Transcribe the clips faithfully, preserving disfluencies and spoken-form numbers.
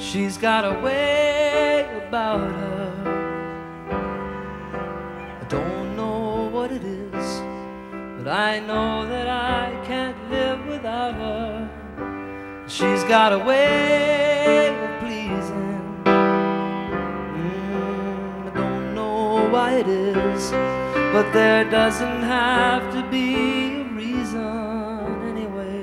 She's got a way about her. I don't know what it is, but I know that I can't live without her. She's got a way of pleasing. mm, I don't know why it is, but there doesn't have to be a reason anyway.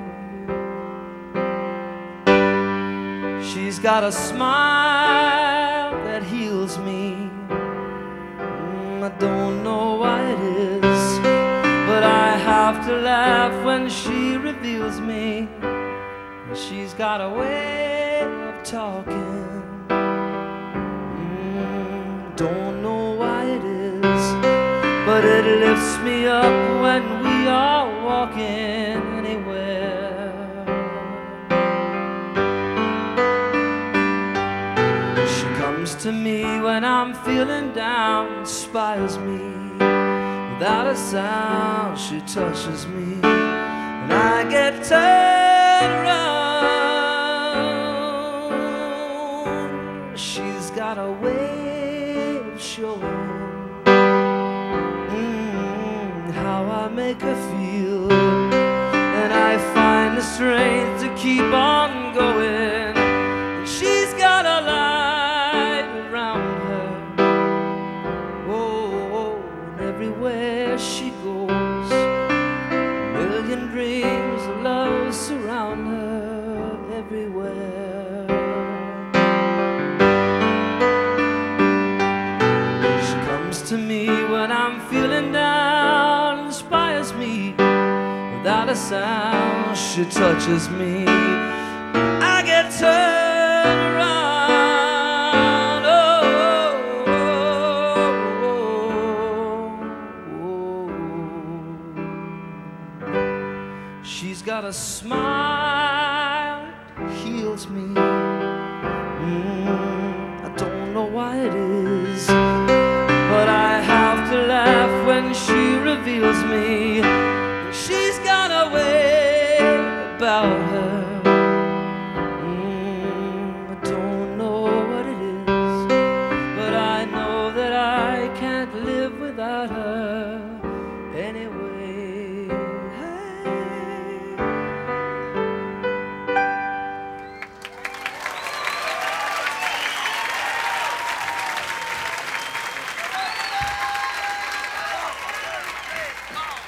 She's got a smile that heals me. mm, I don't know why it is, but I have to laugh when she reveals me. She's got a way of talking. mm, Don't know why it is, but it lifts me up when we are walking anywhere. She comes to me when I'm feeling down, inspires me. Without a sound, she touches me, and I get turned around. She's got a way of showing mm, how I make her feel, and I find the strength to keep on going. And she's got a light around her. Oh, and everywhere she goes, a million dreams of love surround her everywhere. She comes to me when I'm feeling down, inspires me. Without a sound, she touches me. I get turned around. Oh, oh, oh, oh. She's got a smile that heals me. mm, I don't know why it is, but I have to laugh when she reveals me.